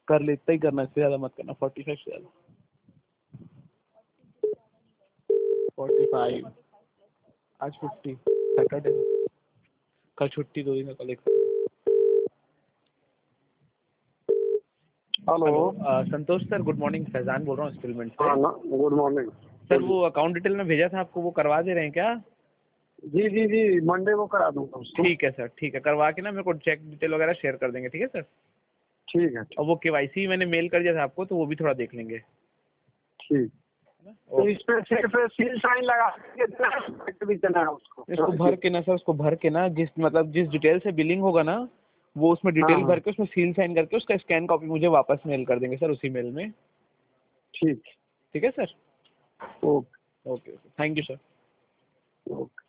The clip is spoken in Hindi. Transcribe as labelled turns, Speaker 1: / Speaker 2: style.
Speaker 1: कर ले, इतना ही करना, इससे ज़्यादा मत करना, 45 से ज़्यादा। 45 आज 50 सैटरडे, कल छुट्टी 2 दिन का, कल एक।
Speaker 2: Hello
Speaker 1: Santosh sir, good morning, Faizan बोल रहा हूँ इंस्टॉलमेंट से।
Speaker 2: हाँ ना, गुड मॉर्निंग
Speaker 1: सर वो अकाउंट डिटेल में भेजा था आपको, वो करवा दे रहे हैं क्या?
Speaker 2: जी जी जी, मंडे को करा दूंगा उसको।
Speaker 1: ठीक है सर, ठीक है, करवा के ना मेरे को चेक डिटेल वगैरह शेयर कर देंगे, ठीक है सर।
Speaker 2: ठीक है
Speaker 1: और वो केवाईसी मैंने मेल कर दिया था आपको, तो वो भी थोड़ा देख लेंगे।
Speaker 2: ठीक। तो इस पे सिर्फ सील साइन लगा के देना है, भी देना है उसको?
Speaker 1: इसको भर के ना सर, उसको भर के ना, जिस डिटेल से बिलिंग होगा ना, वो उसमें
Speaker 2: हाँ
Speaker 1: डिटेल
Speaker 2: हाँ
Speaker 1: भर के उसमें सील साइन करके उसका स्कैन कॉपी मुझे वापस मेल कर देंगे सर, उसी मेल में।
Speaker 2: ठीक।
Speaker 1: ठीक है sir.
Speaker 2: Okay
Speaker 1: okay, thank you sir.
Speaker 2: Okay.